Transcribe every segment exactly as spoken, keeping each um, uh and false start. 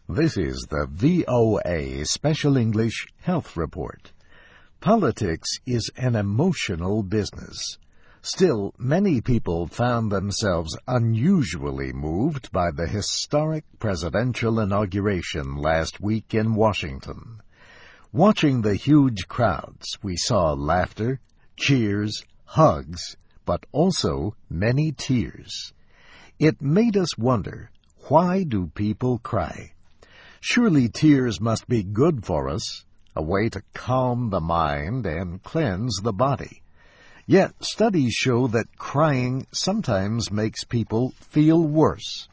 This is the V O A Special English Health Report. Politics is an emotional business. Still, many people found themselves unusually moved by the historic presidential inauguration last week in Washington. Watching the huge crowds, we saw laughter, cheers, hugs, but also many tears. It made us wonder, why do people cry? Surely tears must be good for us, a way to calm the mind and cleanse the body. Yet studies show that crying sometimes makes people feel worse.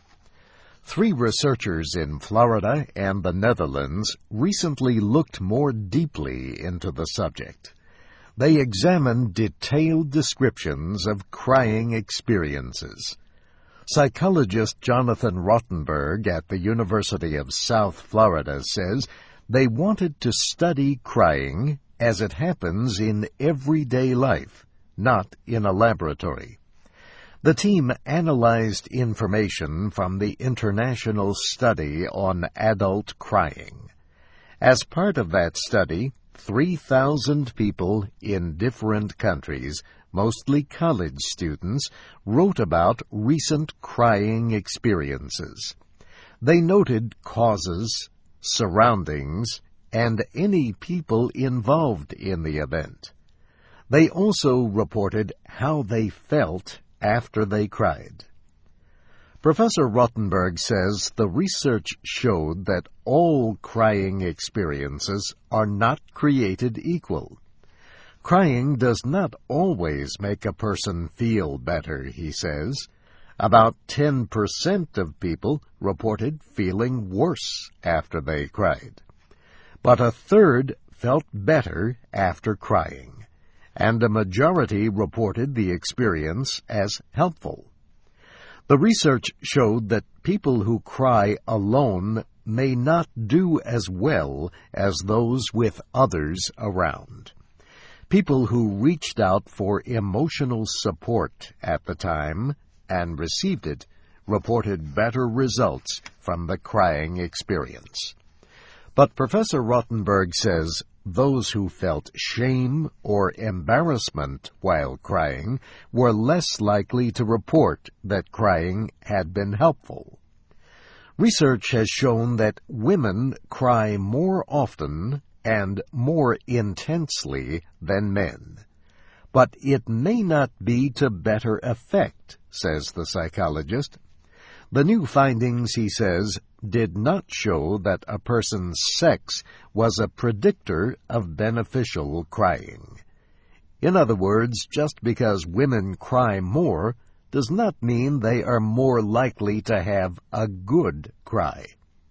Three researchers in Florida and the Netherlands recently looked more deeply into the subject. They examined detailed descriptions of crying experiences. Psychologist Jonathan Rottenberg at the University of South Florida says they wanted to study crying as it happens in everyday life, not in a laboratory. The team analyzed information from the International Study on Adult Crying. As part of that study, three thousand people in different countries, mostly college students, wrote about recent crying experiences. They noted causes, surroundings, and any people involved in the event. They also reported how they felt after they cried. Professor Rottenberg says the research showed that all crying experiences are not created equal. Crying does not always make a person feel better, he says. About ten percent of people reported feeling worse after they cried. But a third felt better after crying, and a majority reported the experience as helpful. The research showed that people who cry alone may not do as well as those with others around. People who reached out for emotional support at the time and received it reported better results from the crying experience. But Professor Rottenberg says those who felt shame or embarrassment while crying were less likely to report that crying had been helpful. Research has shown that women cry more often and more intensely than men. But it may not be to better effect, says the psychologist. The new findings, he says, did not show that a person's sex was a predictor of beneficial crying. In other words, just because women cry more does not mean they are more likely to have a good cry.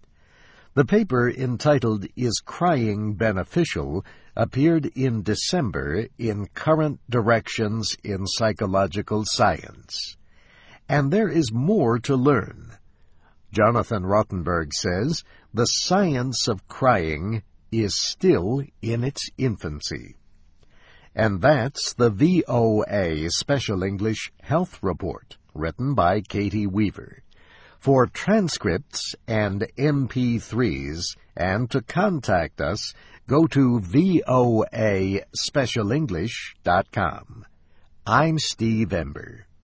The paper entitled Is Crying Beneficial? Appeared in December in Current Directions in Psychological Science. And there is more to learn. Jonathan Rottenberg says the science of crying is still in its infancy. And that's the V O A Special English Health Report, written by Katie Weaver. For transcripts and M P threes and to contact us, go to V O A special english dot com. I'm Steve Ember.